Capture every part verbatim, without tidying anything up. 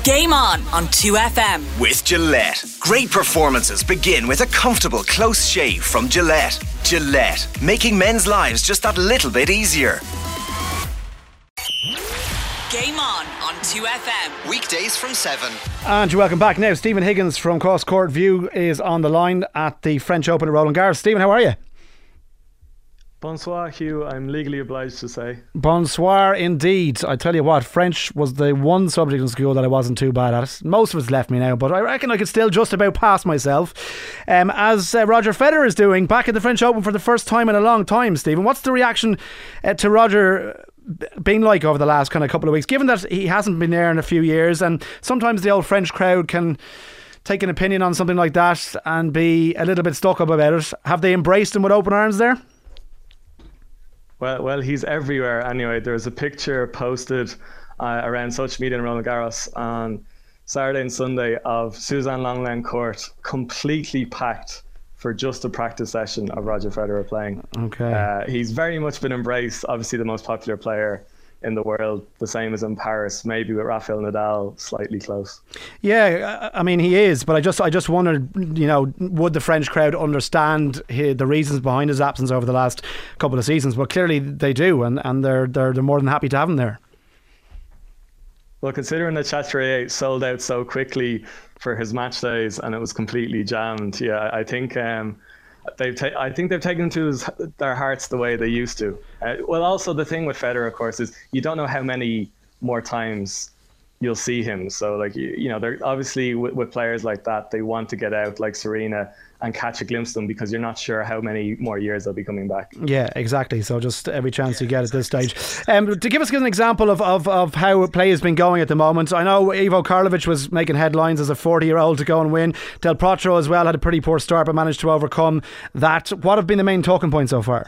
Game On on two F M. With Gillette. Great performances begin with a comfortable close shave from Gillette. Gillette, making men's lives just that little bit easier. Game On on two F M. Weekdays from seven. And welcome back now. Stephen Higgins from Cross Court View is on the line at the French Open at Roland Garros. Stephen, how are you? Bonsoir, Hugh. I'm legally obliged to say. Bonsoir indeed. I tell you what, French was the one subject in school that I wasn't too bad at. Most of it's left me now, but I reckon I could still just about pass myself. Um, as uh, Roger Federer is doing, back at the French Open for the first time in a long time, Stephen. What's the reaction uh, to Roger been like over the last kind of couple of weeks, given that he hasn't been there in a few years, and sometimes the old French crowd can take an opinion on something like that and be a little bit stuck up about it? Have they embraced him with open arms there? Well, well, he's everywhere anyway. There's a picture posted uh, around social media in Roland Garros on Saturday and Sunday of Suzanne Lenglen Court completely packed for just a practice session of Roger Federer playing. Okay. Uh, he's very much been embraced, obviously the most popular player in the world, the same as in Paris, maybe with Rafael Nadal slightly close. Yeah, I mean he is, but I just I just wondered, you know, would the French crowd understand his, the reasons behind his absence over the last couple of seasons? But clearly they do, and, and they're they're they're more than happy to have him there. Well, considering that Chatrier sold out so quickly for his match days and it was completely jammed, yeah, I think um, they've ta- I think they've taken to his, their hearts the way they used to. Uh, well, also the thing with Federer, of course, is you don't know how many more times you'll see him. So, like you, you know, they're obviously with, with players like that, they want to get out like Serena and catch a glimpse of them because you're not sure how many more years they'll be coming back. Yeah, exactly. So just every chance you get at this stage. Um, to give us an example of, of, of how play has been going at the moment, I know Ivo Karlovic was making headlines as a forty-year-old to go and win. Del Potro as well had a pretty poor start but managed to overcome that. What have been the main talking points so far?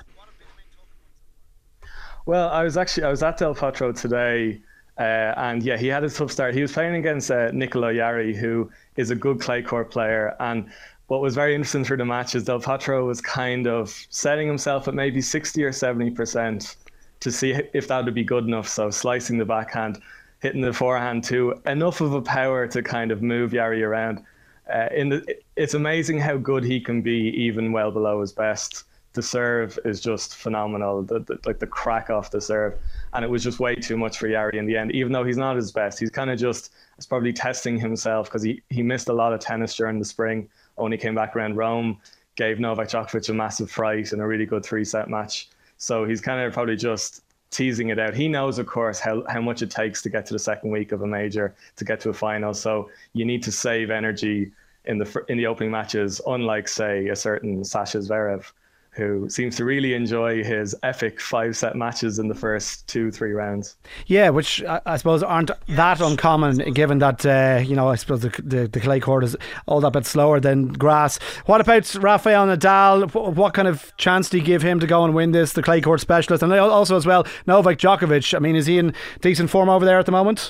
Well, I was actually I was at Del Potro today, uh, and yeah, he had a tough start. He was playing against uh, Nicolò Jarry, who is a good clay court player, and what was very interesting through the match is Del Potro was kind of setting himself at maybe sixty or seventy percent to see if that would be good enough. So slicing the backhand, hitting the forehand too, enough of a power to kind of move Jarry around. Uh, in the, it's amazing how good he can be even well below his best. The serve is just phenomenal, the, the, like the crack off the serve. And it was just way too much for Jarry in the end, even though he's not his best. He's kind of just, it's probably testing himself because he, he missed a lot of tennis during the spring, only came back around Rome, gave Novak Djokovic a massive fright in a really good three-set match. So he's kind of probably just teasing it out. He knows, of course, how, how much it takes to get to the second week of a major, to get to a final. So you need to save energy in the in the opening matches, unlike, say, a certain Sasha Zverev, who seems to really enjoy his epic five-set matches in the first two, three rounds. Yeah, which I, I suppose aren't that uncommon, given that, uh, you know, I suppose the, the, the clay court is all that bit slower than grass. What about Rafael Nadal? What, what kind of chance do you give him to go and win this, the clay court specialist? And also as well, Novak Djokovic. I mean, is he in decent form over there at the moment?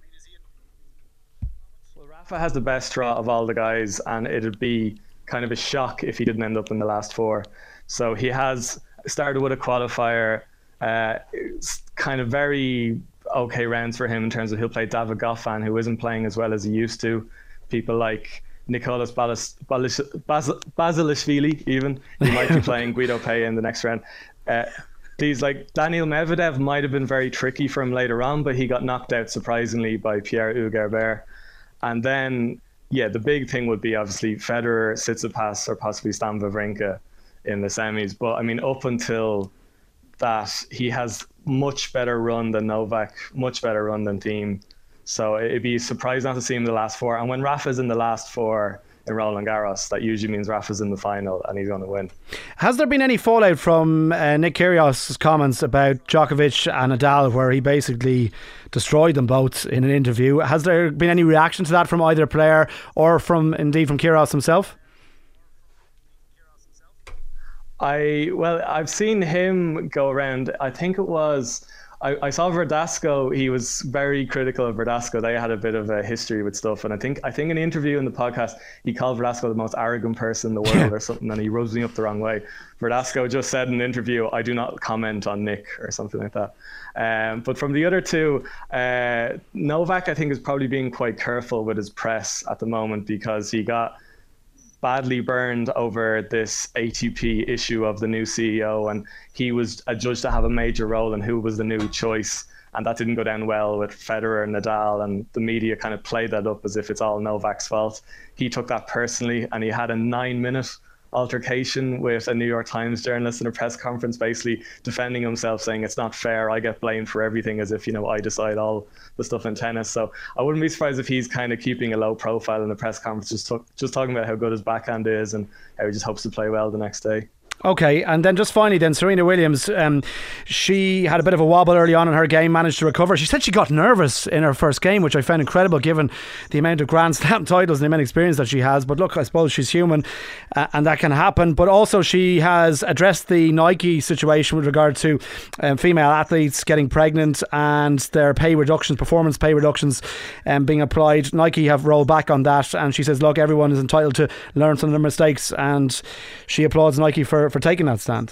Well, Rafa has the best draw of all the guys, and it'd be kind of a shock if he didn't end up in the last four. So he has started with a qualifier, uh, it's kind of very okay rounds for him in terms of he'll play David Goffin, who isn't playing as well as he used to. People like Nicolas Balis, Balis, Bas, Basilashvili, even. He might be playing Guido Pei in the next round. Uh, these like Daniil Medvedev might have been very tricky for him later on, but he got knocked out surprisingly by Pierre-Hugues Herbert. And then, yeah, the big thing would be obviously Federer, Tsitsipas, or possibly Stan Wawrinka in the semis. But I mean, up until that, he has much better run than Novak, much better run than Thiem. So it'd be a surprise not to see him in the last four. And when Rafa's in the last four in Roland Garros, that usually means Rafa's in the final and he's going to win. Has there been any fallout from uh, Nick Kyrgios' comments about Djokovic and Nadal, where he basically destroyed them both in an interview? Has there been any reaction to that from either player or from indeed from Kyrgios himself? I well, I've seen him go around. I think it was I, I saw Verdasco. He was very critical of Verdasco. They had a bit of a history with stuff, and I think I think in the interview in the podcast he called Verdasco the most arrogant person in the world yeah. or something, and he rubs me up the wrong way. Verdasco just said in an interview, "I do not comment on Nick" or something like that. Um, but from the other two, uh, Novak I think is probably being quite careful with his press at the moment because he got badly burned over this A T P issue of the new C E O, and he was adjudged to have a major role in who was the new choice, and that didn't go down well with Federer and Nadal, and the media kind of played that up as if it's all Novak's fault. He took that personally, and he had a nine minute altercation with a New York Times journalist in a press conference, basically defending himself, saying it's not fair, I get blamed for everything, as if, you know, I decide all the stuff in tennis. So I wouldn't be surprised if he's kind of keeping a low profile in the press conference, just, talk, just talking about how good his backhand is and how he just hopes to play well the next day. Okay, and then just finally then Serena Williams, um, she had a bit of a wobble early on in her game, managed to recover. She said she got nervous in her first game, which I found incredible given the amount of Grand Slam titles and the amount of experience that she has. But look, I suppose she's human uh, and that can happen. But also she has addressed the Nike situation with regard to um, female athletes getting pregnant and their pay reductions, performance pay reductions um, being applied. Nike have rolled back on that, and she says, look, everyone is entitled to learn from their mistakes, and she applauds Nike for for taking that stand.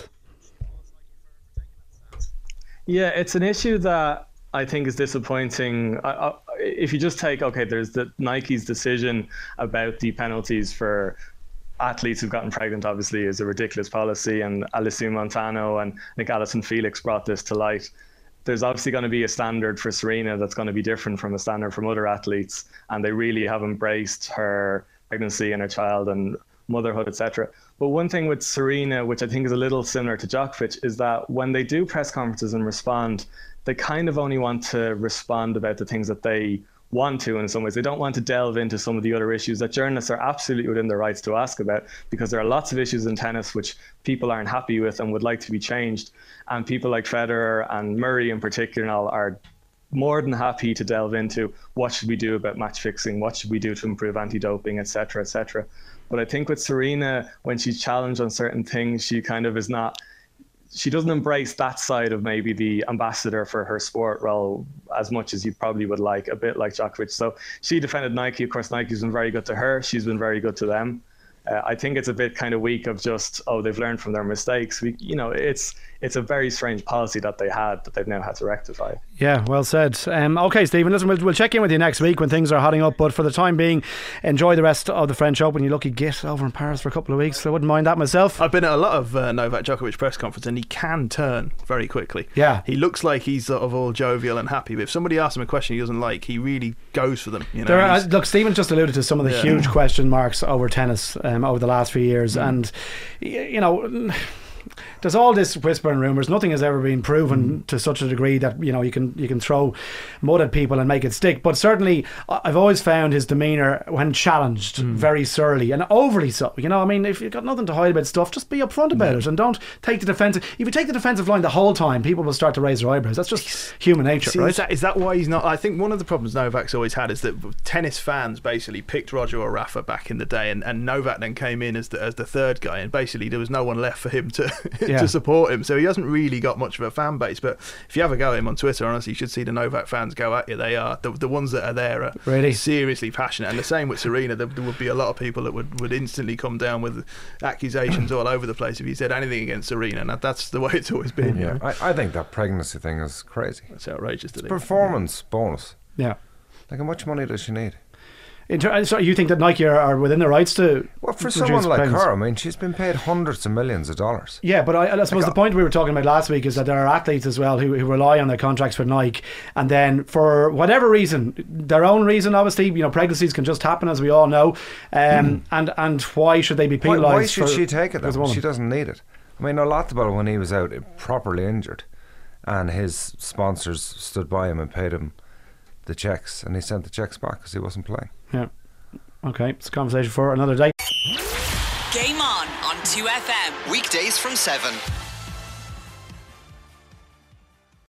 Yeah, it's an issue that I think is disappointing. I, I, if you just take, okay, there's the Nike's decision about the penalties for athletes who've gotten pregnant, obviously is a ridiculous policy, and Alessia Montano and Nick Allison Felix brought this to light. There's obviously going to be a standard for Serena that's going to be different from a standard from other athletes, and they really have embraced her pregnancy and her child and motherhood, et cetera. But one thing with Serena, which I think is a little similar to Djokovic, is that when they do press conferences and respond, they kind of only want to respond about the things that they want to in some ways. They don't want to delve into some of the other issues that journalists are absolutely within their rights to ask about, because there are lots of issues in tennis which people aren't happy with and would like to be changed. And people like Federer and Murray in particular and all are more than happy to delve into what should we do about match fixing, what should we do to improve anti-doping, et cetera, et cetera. But I think with Serena, when she's challenged on certain things, she kind of is not, she doesn't embrace that side of maybe the ambassador for her sport role as much as you probably would like, a bit like Djokovic. So she defended Nike. Of course, Nike's been very good to her. She's been very good to them. Uh, I think it's a bit kind of weak of just, oh, they've learned from their mistakes. We, you know, it's it's a very strange policy that they had that they've now had to rectify. Yeah, well said. Um, okay, Stephen, listen, we'll, we'll check in with you next week when things are hotting up. But for the time being, enjoy the rest of the French Open. You lucky git over in Paris for a couple of weeks. I wouldn't mind that myself. I've been at a lot of uh, Novak Djokovic press conference, and he can turn very quickly. Yeah, he looks like he's sort of all jovial and happy. But if somebody asks him a question he doesn't like, he really goes for them. You know, there are, look, Stephen just alluded to some of the yeah. huge question marks over tennis um, over the last few years, mm. and you know, there's all this whisper and rumours. Nothing has ever been proven mm. to such a degree that, you know, you can you can throw mud at people and make it stick. But certainly I've always found his demeanour when challenged mm. very surly and overly so. You know, I mean, if you've got nothing to hide about stuff, just be upfront about yeah. it and don't take the defensive. If you take the defensive line the whole time, people will start to raise their eyebrows. That's just human nature. See, right? Is that, is that why he's not? I think one of the problems Novak's always had is that tennis fans basically picked Roger or Rafa back in the day, and, and Novak then came in as the, as the third guy, and basically there was no one left for him to yeah. to support him. So he hasn't really got much of a fan base. But if you have a go at him on Twitter, honestly, you should see the Novak fans go at you. They are the, the ones that are there are really seriously passionate. And the same with Serena. There, there would be a lot of people that would, would instantly come down with accusations all over the place if you said anything against Serena. And that, that's the way it's always been. Yeah, you know? I, I think that pregnancy thing is crazy. It's outrageous. It's performance yeah. bonus. Yeah. Like, how much money does she need? In ter- so you think that Nike are, are within their rights to? Well, for someone like pregnancy? her, I mean, she's been paid hundreds of millions of dollars. Yeah, but I, I suppose like, the point we were talking about last week is that there are athletes as well who, who rely on their contracts for Nike, and then for whatever reason, their own reason, obviously, you know, pregnancies can just happen, as we all know, um, mm. and and why should they be penalised? Why, why should for, she take it then? She doesn't need it. I mean, a lot about when he was out properly injured, and his sponsors stood by him and paid him the checks, and he sent the checks back because he wasn't playing. Yeah. Okay, it's a conversation for another day. Game On on two F M. Weekdays from seven.